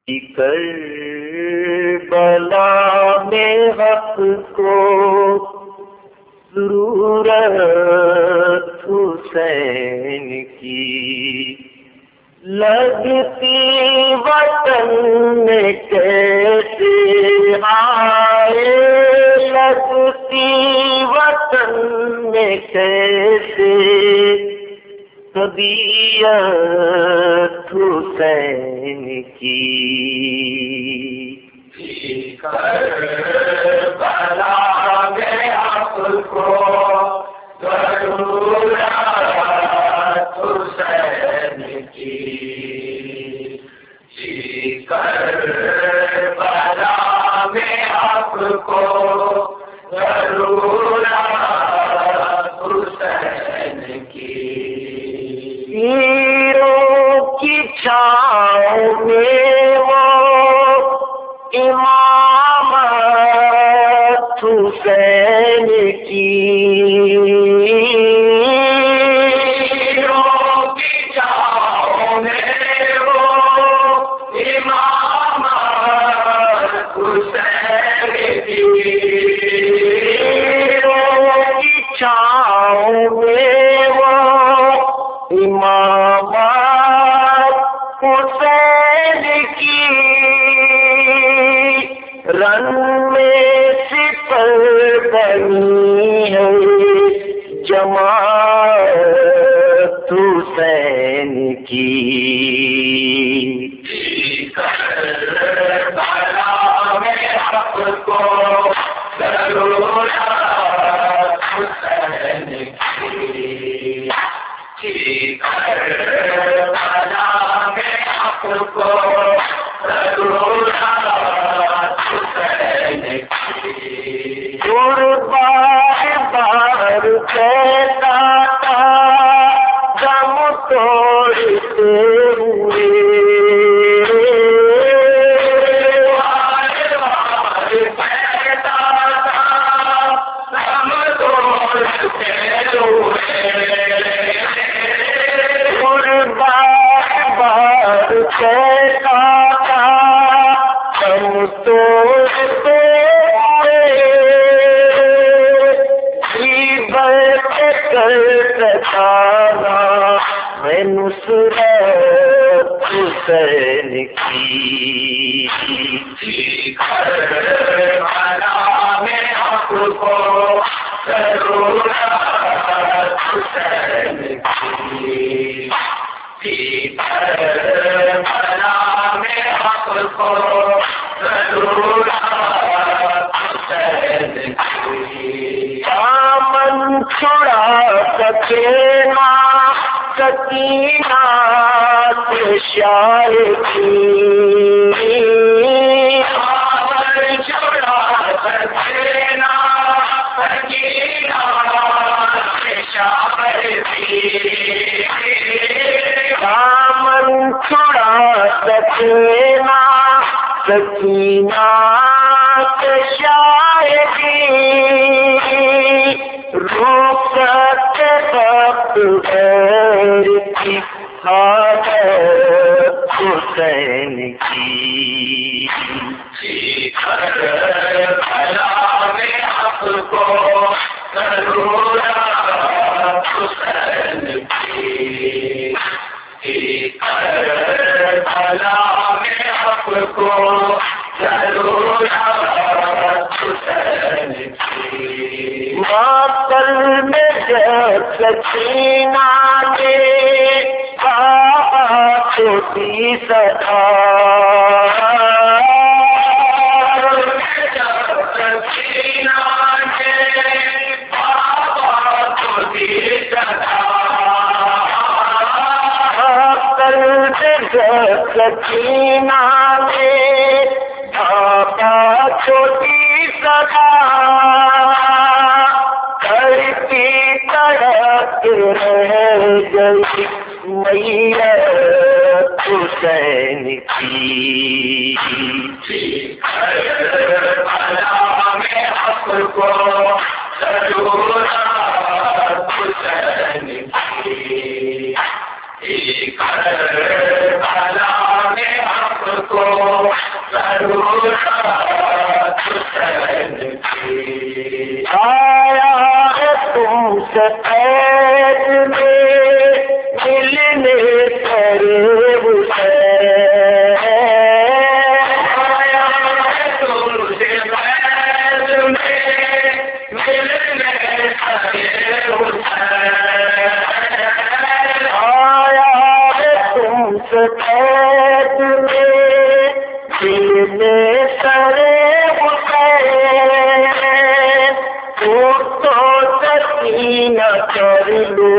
Karbala में हक को ज़रूरत हुसैन की लगती वतन में कैसे आए, लगती वतन में कैसे तबीयत हुसैन की। करबला में आपको ज़रूरत हुसैन की, करबला में आपको ज़रूरत हुसैन की। हीरों की छाँव में वो इमामत हुसैन की, हीरों की छाँव में वो इमामत हुसैन की, हीरों की छाँव में वो इमामत हुसैन की। रन में सिपल बनी है जमात हुसैन की। करबला में आपको ज़रूरत हुसैन की, करबला में आपको ज़रूरत हुसैन की। बार कहता था दम तोड़ते हुए, कहता था दम तोड़ते हुए, बार कहता था दम तोड़ते हुए, मैं नुसरत हुसैन की। करबला में आपको ज़रूरत हुसैन की, करबला में आपको ज़रूरत हुसैन की। दामन छुड़ा सके ना सकीना के शाह की, दामन छुड़ा सके ना सकीना के शाह की, दामन छुड़ा सके ना सकीना के शाह की। रूपत वक्त गैर की हालत हुसैन की। करबला में आपको ज़रूरत हुसैन की, करबला में आपको ज़रूरत हुसैन की। मातल में जब सकीना ने कहा छोटी सदा, सकीना ने कहा छोटी सदा, मातल में जब सकीना ने कहा छोटी सदा, रह गई मैयत हुसैन की। करबला में आपको ज़रूरत हुसैन की, करबला में आपको आपको ज़रूरत हुसैन की। आया है तुमसे पैद में मिलने करीब हुसैन। आया है तुमसे पैद में मिलने करीब हुसैन। आया है तुमसे पैद में मिलने करीब हुसैन। तो सकीना कर लो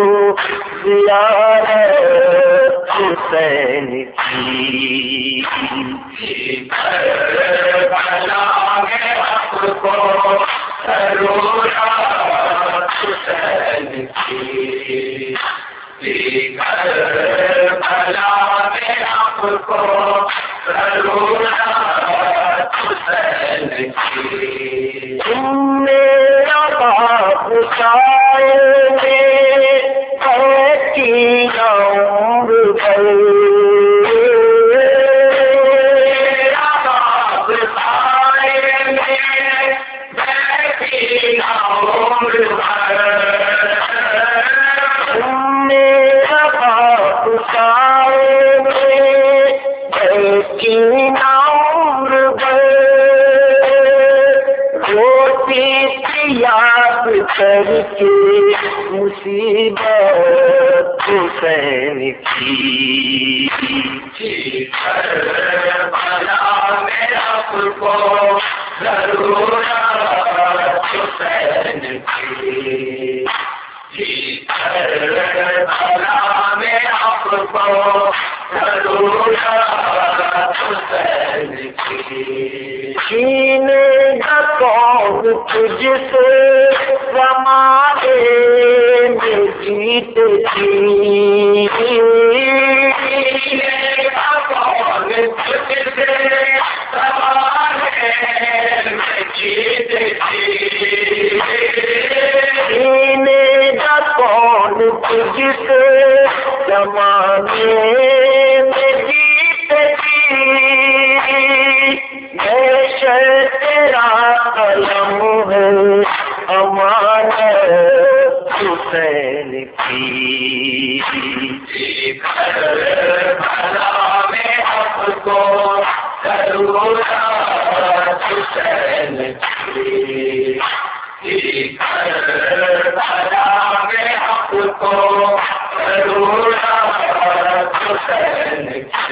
ज़ियारत हुसैन की। करबला में आपको ज़रूरत हुसैन की। करबला में आपको ज़रूरत हुसैन की। मेरा बाप साएंगे की उम्र भर। मेरा बाप साएंगे की उम्र भर। मेरा बाप साएंगे की उम्र भर। रोटी याद करके मुसीबत हुसैन की। करबला में आपको ज़रूरत हुसैन की। करबला में आपको ज़रूरत हुसैन की। सीने का कौन तुझसे ज़माने में जीत थी। सीने का कौन तुझसे ज़माने में जीत थी। सीने का कौन तुझसे ज़माने में जीत थी। तेरा कलम है अमानत हुसैन की। करबला में आपको ज़रूरत हुसैन की। करबला में आपको ज़रूरत हुसैन की।